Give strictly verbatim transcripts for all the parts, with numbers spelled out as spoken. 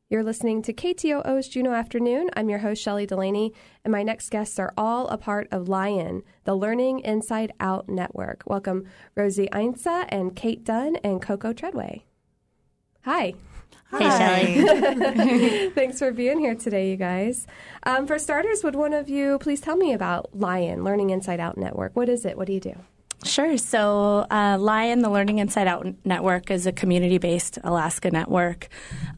You're listening to K T O O's Juneau Afternoon. I'm your host, Shelley Delaney, and my next guests are all a part of LION, the Learning Inside Out Network. Welcome Rosie Einsa and Kate Dunn and Coco Treadway. Hi. Hey, Shelley. Thanks for being here today, you guys. Um, for starters, would one of you please tell me about LION, Learning Inside Out Network? What is it? What do you do? Sure. So uh, LION, the Learning Inside Out Network, is a community-based Alaska network.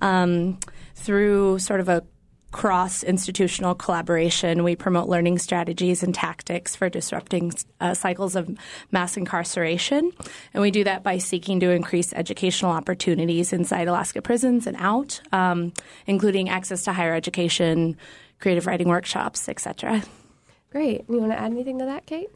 Um, through sort of a cross-institutional collaboration, we promote learning strategies and tactics for disrupting uh, cycles of mass incarceration. And we do that by seeking to increase educational opportunities inside Alaska prisons and out, um, including access to higher education, creative writing workshops, et cetera. Great. You want to add anything to that, Kate?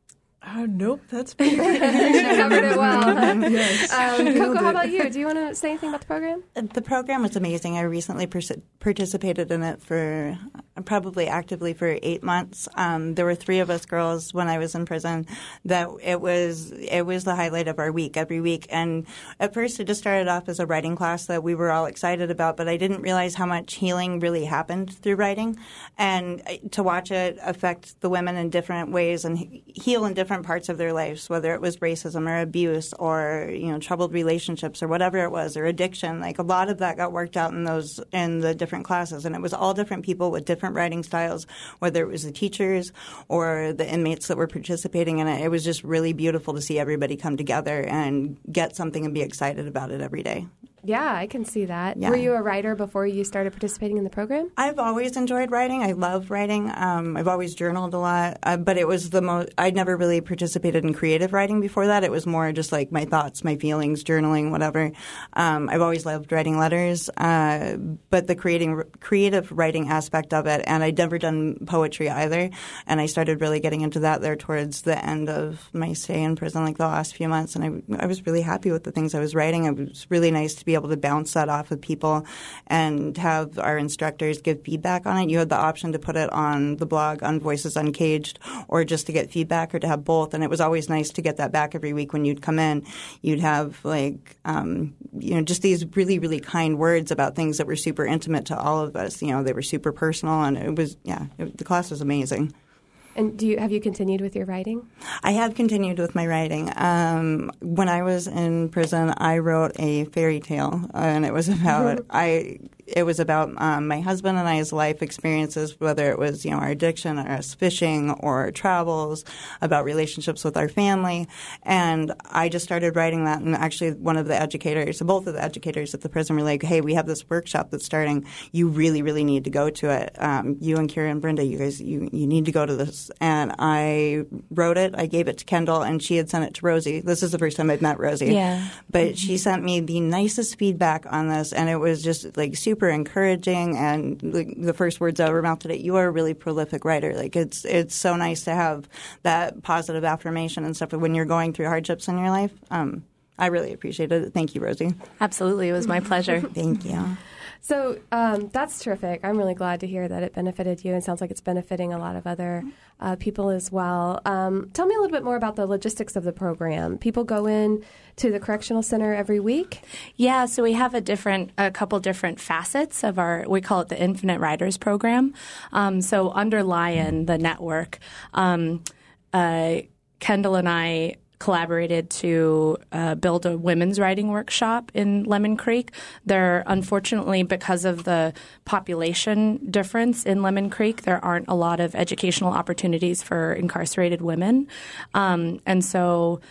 Oh, nope, that's pretty good. You covered it well. Huh? Yes. Um, Coco, how about you? Do you want to say anything about the program? The program was amazing. I recently pers- participated in it for uh, probably actively for eight months. Um, there were three of us girls when I was in prison. That it was it was the highlight of our week every week. And at first, it just started off as a writing class that we were all excited about, but I didn't realize how much healing really happened through writing, and to watch it affect the women in different ways and he- heal in different parts of their lives, whether it was racism or abuse or, you know, troubled relationships or whatever it was, or addiction. Like, a lot of that got worked out in those in the different classes, and it was all different people with different writing styles, whether it was the teachers or the inmates that were participating in it. It was just really beautiful to see everybody come together and get something and be excited about it every day. Yeah, I can see that. Yeah. Were you a writer before you started participating in the program? I've always enjoyed writing. I love writing. Um, I've always journaled a lot, uh, but it was the most. I never really participated in creative writing before that. It was more just like my thoughts, my feelings, journaling, whatever. Um, I've always loved writing letters, uh, but the creating creative writing aspect of it, and I'd never done poetry either. And I started really getting into that there towards the end of my stay in prison, like the last few months. And I, I was really happy with the things I was writing. It was really nice to be able to bounce that off of people and have our instructors give feedback on it. You had the option to put it on the blog, on Voices Uncaged, or just to get feedback, or to have both. And it was always nice to get that back every week when you'd come in. You'd have, like, um, you know, just these really, really kind words about things that were super intimate to all of us. You know, they were super personal, and it was, yeah, it, the class was amazing. And do you have you continued with your writing? I have continued with my writing. Um, when I was in prison, I wrote a fairy tale, and it was about I. It was about um, my husband and I's life experiences, whether it was, you know, our addiction or us fishing or travels, about relationships with our family. And I just started writing that. And actually, one of the educators, both of the educators at the prison were like, hey, we have this workshop that's starting. You really, really need to go to it. Um, you and Kira and Brenda, you guys, you, you need to go to this. And I wrote it. I gave it to Kendall, and she had sent it to Rosie. This is the first time I've met Rosie. Yeah. But Mm-hmm. she sent me the nicest feedback on this, and it was just, like, super encouraging. And like, the first words out of her mouth today, you are a really prolific writer. Like, it's it's so nice to have that positive affirmation and stuff when you're going through hardships in your life. Um, I really appreciated it. Thank you, Rosie. Absolutely. It was my pleasure. Thank you. So um, that's terrific. I'm really glad to hear that it benefited you. It sounds like it's benefiting a lot of other uh, people as well. Um, tell me a little bit more about the logistics of the program. People go in to the correctional center every week? Yeah, so we have a different, a couple different facets of our, we call it the Infinite Riders program. Um, so under LION, the network, um, uh, Kendall and I collaborated to uh, build a women's writing workshop in Lemon Creek. There, unfortunately, because of the population difference in Lemon Creek, there aren't a lot of educational opportunities for incarcerated women. Um, and so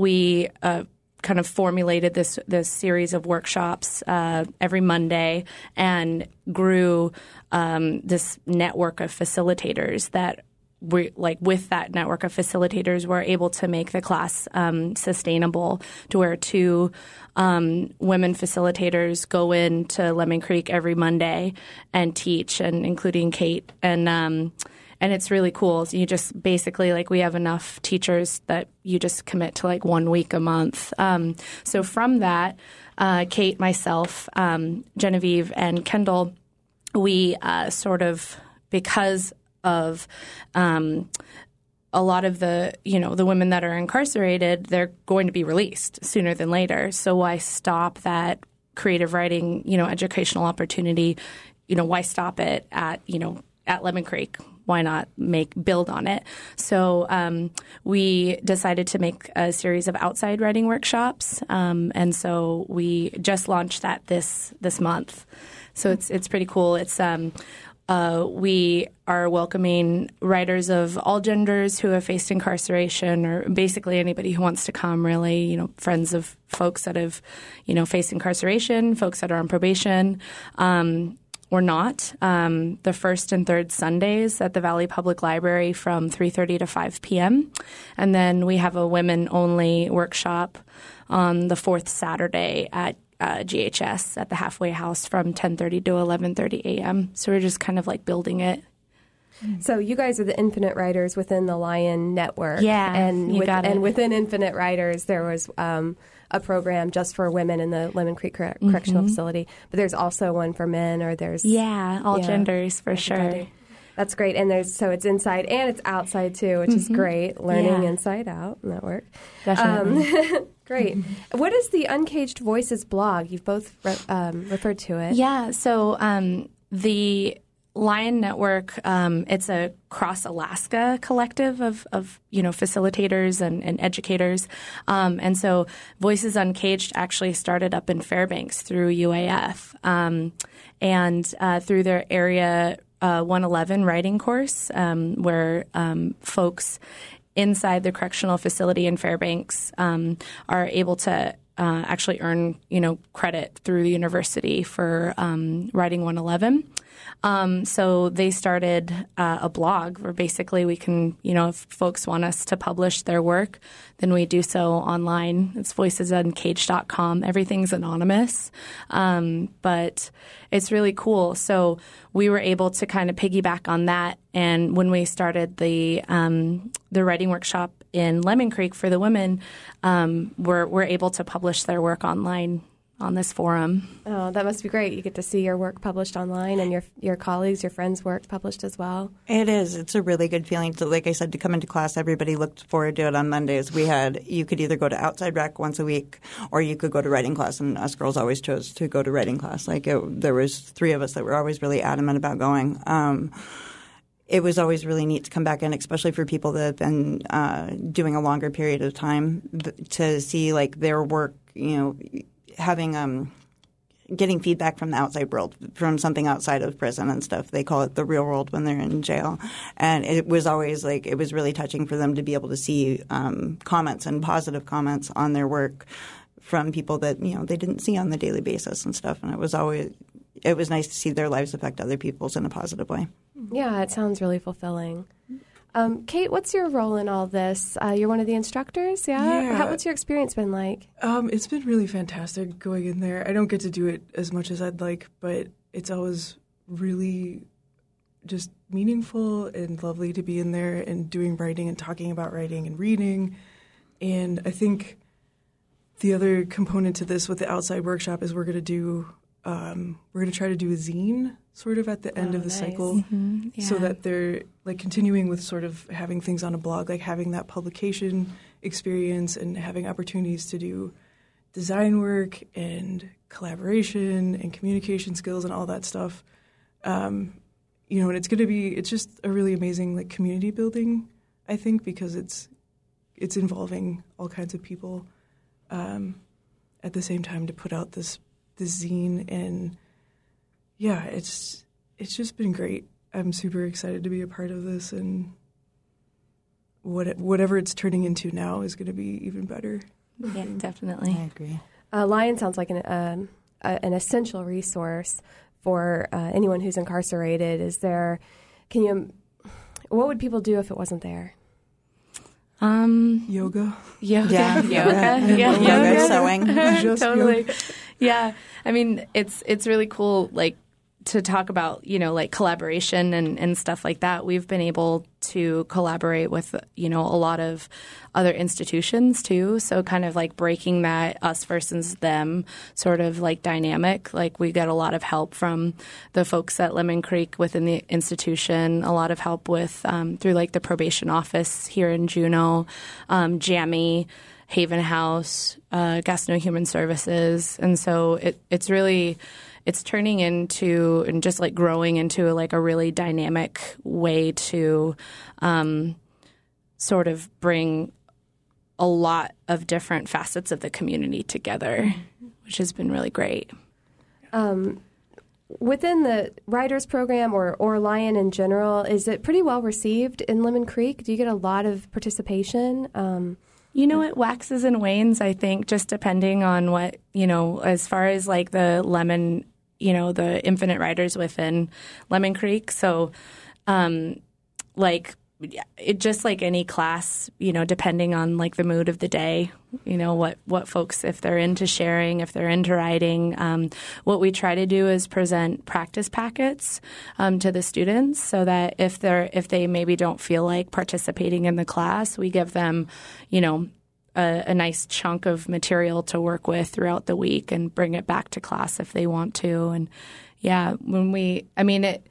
we uh, kind of formulated this this series of workshops uh, every Monday and grew um, this network of facilitators that we, like with that network of facilitators, we're able to make the class um, sustainable to where two um, women facilitators go into Lemon Creek every Monday and teach, and including Kate. And um, and it's really cool. So you just basically, like, we have enough teachers that you just commit to like one week a month. Um, so from that, uh, Kate, myself, um, Genevieve, and Kendall, we uh, sort of, because of um, a lot of the, you know, the women that are incarcerated, they're going to be released sooner than later. So why stop that creative writing, you know, educational opportunity, you know, why stop it at, you know, at Lemon Creek? Why not make build on it? So um, we decided to make a series of outside writing workshops, um, and so we just launched that this this month. So it's it's pretty cool. It's um, uh, we are welcoming writers of all genders who have faced incarceration, or basically anybody who wants to come. Really, you know, friends of folks that have, you know, faced incarceration, folks that are on probation. Um, Or not. Um, the first and third Sundays at the Valley Public Library from three thirty to five p.m. And then we have a women-only workshop on the fourth Saturday at uh, G H S at the Halfway House from ten thirty to eleven thirty a.m. So we're just kind of like building it. So you guys are the Infinite Writers within the Lion Network. Yeah, and you with, got it. And within Infinite Writers, there was um, a program just for women in the Lemon Creek Cor- Mm-hmm. Correctional Facility. But there's also one for men, or there's Yeah, all yeah, genders for sure. everybody. That's great. And there's so it's inside and it's outside too, which is great. Learning Yeah. inside out network. Definitely. Um, great. What is the Uncaged Voices blog? You've both re- um, referred to it. Yeah, so um, the Lion Network, um, it's a cross-Alaska collective of, of you know, facilitators and, and educators. Um, and so Voices Uncaged actually started up in Fairbanks through U A F um, and uh, through their area uh, one eleven writing course um, where um, folks inside the correctional facility in Fairbanks um, are able to uh, actually earn, you know, credit through the university for um, writing one eleven. Um, so they started uh, a blog where basically we can, you know, if folks want us to publish their work, then we do so online. It's voices uncaged dot com. Everything's anonymous, um, but it's really cool. So we were able to kind of piggyback on that. And when we started the um, the writing workshop in Lemon Creek for the women, um, we're, we're able to publish their work online on this forum. Oh, that must be great. You get to see your work published online and your your colleagues, your friends' work published as well. It is. It's a really good feeling. To, like I said, to come into class, everybody looked forward to it on Mondays. We had you could either go to outside rec once a week, or you could go to writing class. And us girls always chose to go to writing class. Like it, there was three of us that were always really adamant about going. Um, it was always really neat to come back in, especially for people that have been uh, doing a longer period of time, to see like their work. You know. Having um, getting feedback from the outside world, from something outside of prison and stuff. They call it the real world when they're in jail, and it was always like it was really touching for them to be able to see um, comments and positive comments on their work from people that you know they didn't see on the daily basis and stuff. And it was always it was nice to see their lives affect other people's in a positive way. Yeah, it sounds really fulfilling. Um, Kate, what's your role in all this? Uh, you're one of the instructors, yeah? Yeah. How, what's your experience been like? Um, it's been really fantastic going in there. I don't get to do it as much as I'd like, but it's always really just meaningful and lovely to be in there and doing writing and talking about writing and reading. And I think the other component to this with the outside workshop is we're going to do um, we're going to try to do a zine sort of at the end Oh, of the nice. cycle, Mm-hmm. Yeah. so that they're like continuing with sort of having things on a blog, like having that publication experience and having opportunities to do design work and collaboration and communication skills and all that stuff. Um, you know, and it's going to be, it's just a really amazing like community building, I think, because it's it's involving all kinds of people um, at the same time to put out this this zine. And yeah, it's it's just been great. I'm super excited to be a part of this, and what whatever it's turning into now is going to be even better. Yeah, definitely. I agree. Uh, Lion sounds like an um, uh, an essential resource for uh, anyone who's incarcerated. Is there? Can you? What would people do if it wasn't there? Um, Yoga. yoga, Yeah. yoga, Yeah. yeah, Yoga, yoga. sewing. Just Totally. Yeah. I mean, it's it's really cool, like, to talk about, you know, like collaboration and, and stuff like that. We've been able to collaborate with, you know, a lot of other institutions too. So kind of like breaking that us versus them sort of like dynamic. Like we get a lot of help from the folks at Lemon Creek within the institution, a lot of help with um, through like the probation office here in Juneau, um, Jammy Haven House, uh, Gastineau Human Services. And so it, it's really it's turning into and just like growing into like a really dynamic way to um, sort of bring a lot of different facets of the community together, which has been really great. Um, within the Writers Program or, or Lion in general, is it pretty well received in Lemon Creek? Do you get a lot of participation? Um, You know, it waxes and wanes, I think, just depending on what, you know, as far as like the Lemon, you know, the Infinite Writers within Lemon Creek. So, um, like, it just like any class, you know, depending on like the mood of the day, you know, what, what folks, if they're into sharing, if they're into writing, um, what we try to do is present practice packets um, to the students so that if they're, if they maybe don't feel like participating in the class, we give them, you know, a, a nice chunk of material to work with throughout the week and bring it back to class if they want to. And yeah, when we, I mean, it,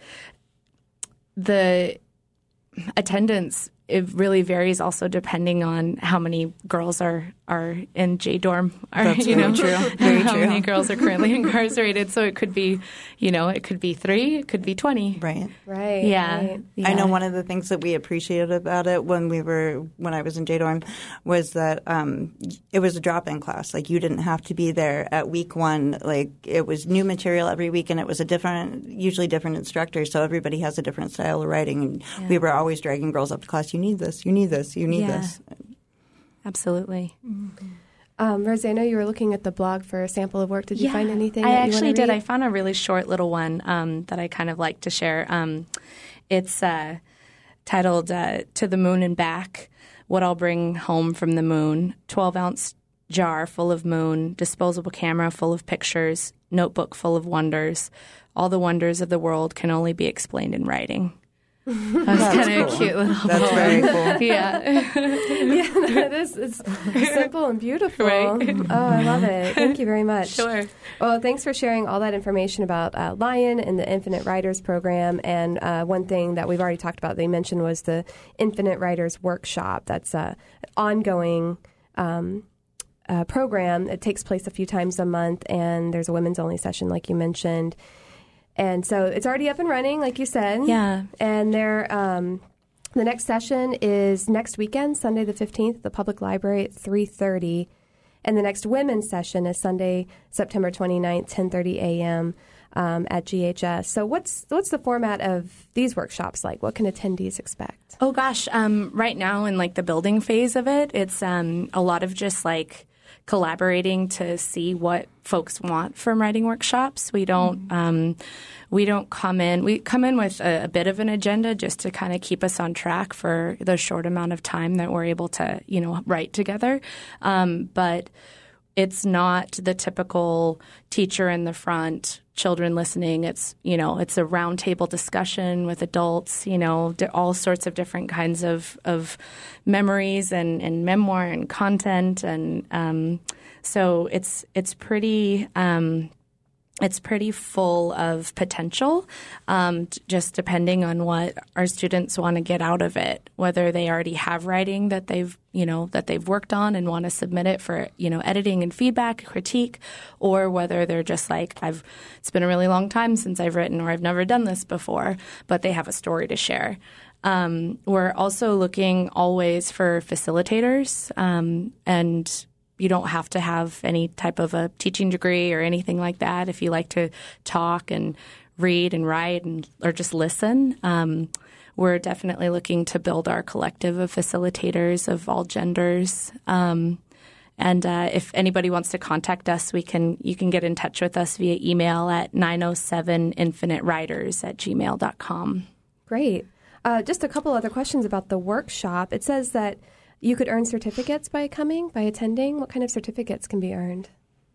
the, attendance, it really varies also depending on how many girls are, are in J-dorm. Or, That's you very know, true. Very how true. many girls are currently incarcerated. So it could be, you know, it could be three, it could be twenty. Right. right. Yeah. Right. yeah. I know one of the things that we appreciated about it when we were when I was in J-dorm was that um, it was a drop-in class. Like you didn't have to be there at week one. Like it was new material every week, and it was a different, usually different instructor. So everybody has a different style of writing. And Yeah. we were always dragging girls up to class. You need this. You need this. You need Yeah. this. Absolutely. Um, Rosie, I know you were looking at the blog for a sample of work. Did you Yeah, find anything I that you actually want to did. read? I found a really short little one um, that I kind of like to share. Um, it's uh, titled uh, To the Moon and Back, What I'll Bring Home from the Moon, twelve-ounce jar full of moon, disposable camera full of pictures, notebook full of wonders. All the wonders of the world can only be explained in writing. That's kind of cool. a cute little That's poem. very cool. Yeah. Yeah, it is. It's simple and beautiful. Right. Oh, I love it. Thank you very much. Sure. Well, thanks for sharing all that information about uh, Lion and the Infinite Writers Program. And uh, one thing that we've already talked about, they mentioned, was the Infinite Writers Workshop. That's uh, an ongoing um, uh, program. It takes place a few times a month, and there's a women's only session, like you mentioned. And so it's already up and running, like you said. Yeah. And they're, um, the next session is next weekend, Sunday the fifteenth, at the Public Library at three thirty. And the next women's session is Sunday, September twenty-ninth, ten thirty a.m. Um, at G H S. So what's what's the format of these workshops like? What can attendees expect? Oh, gosh. Um, right now in, like, the building phase of it, it's um, a lot of just, like, collaborating to see what folks want from writing workshops. We don't mm-hmm. um, we don't come in. We come in with a, a bit of an agenda just to kind of keep us on track for the short amount of time that we're able to, you know, write together. Um, but it's not the typical teacher in the front, children listening. It's, you know, it's a roundtable discussion with adults, you know, all sorts of different kinds of, of memories and, and memoir and content. And um, so it's it's pretty um, it's pretty full of potential, um, just depending on what our students want to get out of it, whether they already have writing that they've, you know, that they've worked on and want to submit it for, you know, editing and feedback, critique, or whether they're just like, I've, it's been a really long time since I've written, or I've never done this before, but they have a story to share. Um, we're also looking always for facilitators, um, and you don't have to have any type of a teaching degree or anything like that. If you like to talk and read and write and or just listen, um, we're definitely looking to build our collective of facilitators of all genders. Um, and uh, if anybody wants to contact us, we can you can get in touch with us via email at nine oh seven infinite writers at gmail dot com. Great. Uh, just a couple other questions about the workshop. It says that you could earn certificates by coming, by attending. What kind of certificates can be earned?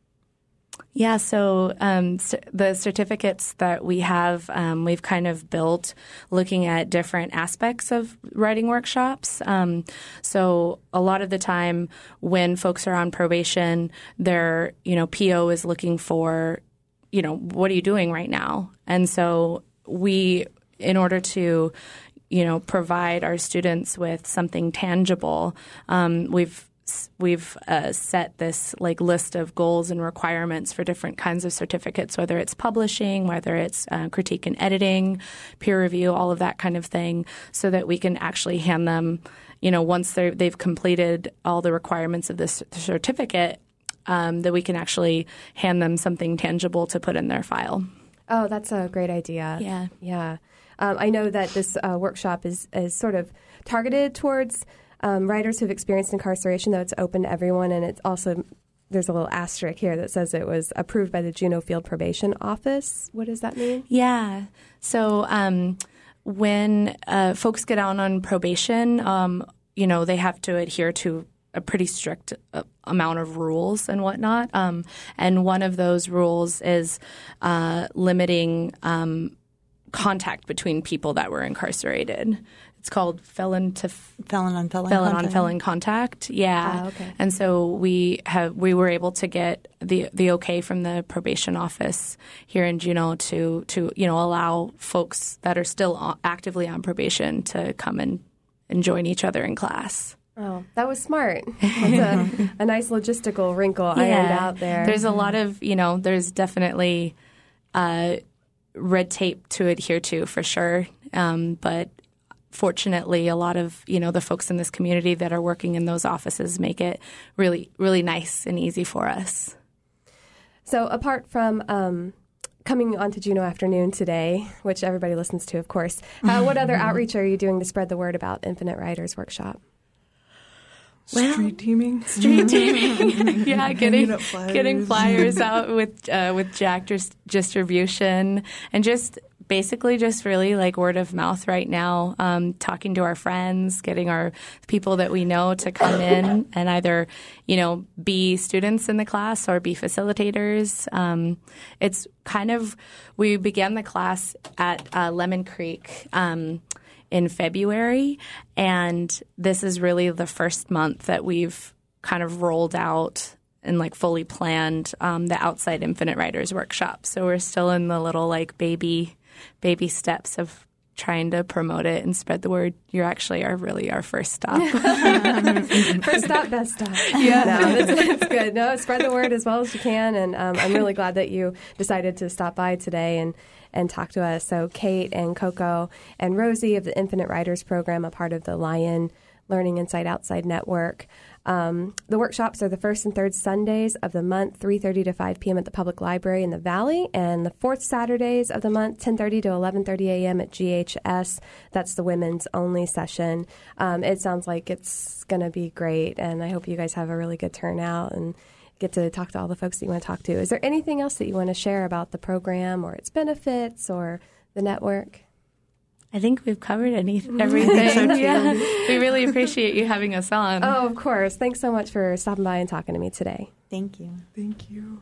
Yeah, so um, c- the certificates that we have, um, we've kind of built looking at different aspects of writing workshops. Um, so a lot of the time when folks are on probation, their, you know, P O is looking for, you know, what are you doing right now? And so we, in order to you know, provide our students with something tangible. Um, we've we've uh, set this like list of goals and requirements for different kinds of certificates, whether it's publishing, whether it's uh, critique and editing, peer review, all of that kind of thing, so that we can actually hand them, you know, once they're, they've completed all the requirements of this certificate, um, that we can actually hand them something tangible to put in their file. Oh, that's a great idea. Yeah. Yeah. Um, I know that this uh, workshop is, is sort of targeted towards um, writers who've experienced incarceration, though it's open to everyone. And it's also, there's a little asterisk here that says it was approved by the Juneau Field Probation Office. What does that mean? Yeah. So um, when uh, folks get out on probation, um, you know, they have to adhere to a pretty strict uh, amount of rules and whatnot. Um, and one of those rules is uh, limiting um, contact between people that were incarcerated. It's called felon to f- Felon on felon felon contact. on felon contact. Yeah. Ah, okay. And so we have we were able to get the the okay from the probation office here in Juneau to to you know allow folks that are still actively on probation to come and, and join each other in class. Oh, that was smart. That's a, a nice logistical wrinkle ironed out there. There's a lot of, you know, there's definitely uh, red tape to adhere to for sure. Um, but fortunately, a lot of, you know, the folks in this community that are working in those offices make it really, really nice and easy for us. So apart from um, coming onto Juneau Afternoon today, which everybody listens to, of course, uh, what other outreach are you doing to spread the word about Infinite Writers Workshop? Well, street teaming, street teaming, yeah, getting flyers. getting flyers out with uh, with Jack dis- distribution, and just basically just really like word of mouth right now. Um, talking to our friends, getting our people that we know to come in and either you know be students in the class or be facilitators. Um, it's kind of we began the class at uh, Lemon Creek. Um, in February, and this is really the first month that we've kind of rolled out and like fully planned um, the Outside Infinite Writers Workshop. So we're still in the little like baby baby steps of trying to promote it and spread the word. You're actually our really our first stop. First stop, best stop. Yeah, no, it's, it's good. No, spread the word as well as you can, and um, I'm really glad that you decided to stop by today and and talk to us. So Kate and Coco and Rosie of the Infinite Writers Program, a part of the Lion Learning Inside Outside Network. Um, the workshops are the first and third Sundays of the month, three thirty to five p.m. at the Public Library in the Valley, and the fourth Saturdays of the month, ten thirty to eleven thirty a.m. at G H S. That's the women's only session. Um, it sounds like it's going to be great, and I hope you guys have a really good turnout and get to talk to all the folks that you want to talk to. Is there anything else that you want to share about the program or its benefits or the network? I think we've covered any, everything. So yeah. We really appreciate you having us on. Oh, of course. Thanks so much for stopping by and talking to me today. Thank you. Thank you.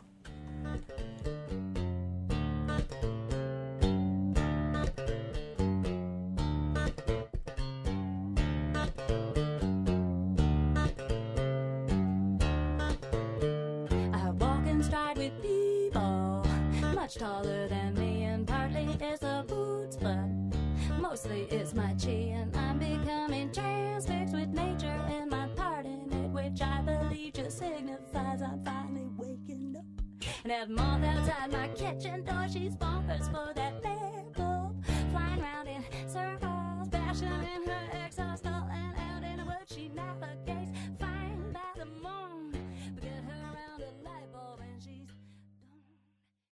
Taller than me, and partly it's the boots, but mostly it's my chin. I'm becoming transfixed with nature and my part in it, which I believe just signifies I'm finally waking up. And that moth outside my kitchen door, she's bonkers for that